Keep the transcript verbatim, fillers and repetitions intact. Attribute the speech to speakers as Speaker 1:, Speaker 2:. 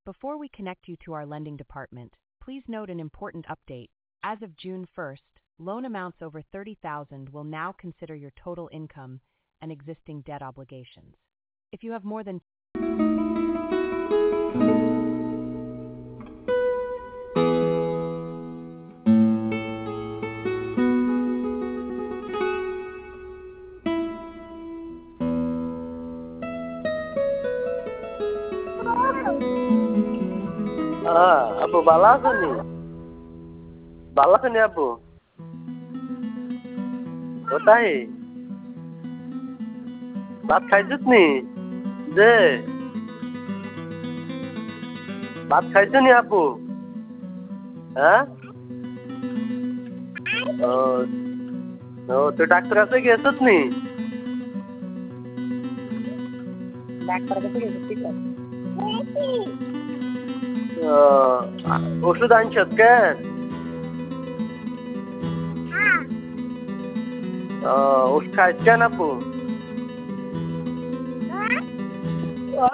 Speaker 1: Before we connect you to our lending department, please note an important update. As of June first, loan amounts over thirty thousand will now consider your total income and existing debt obligations. If you have more than
Speaker 2: আব্বু ভালো আছেনি? ভালো আছেনি আব্বু? কোথায়? ভাত খাইছিস নি? যে ভাত খাইছো নি আব্বু? হ্যাঁ? ও ও তুই ডাক্তার কাছে গেছিস নি?
Speaker 3: ডাক্তার কাছে গেছিস?
Speaker 2: ওষুধ আনছিস কেন? ওষুধ খাইছ কেন আব্বু?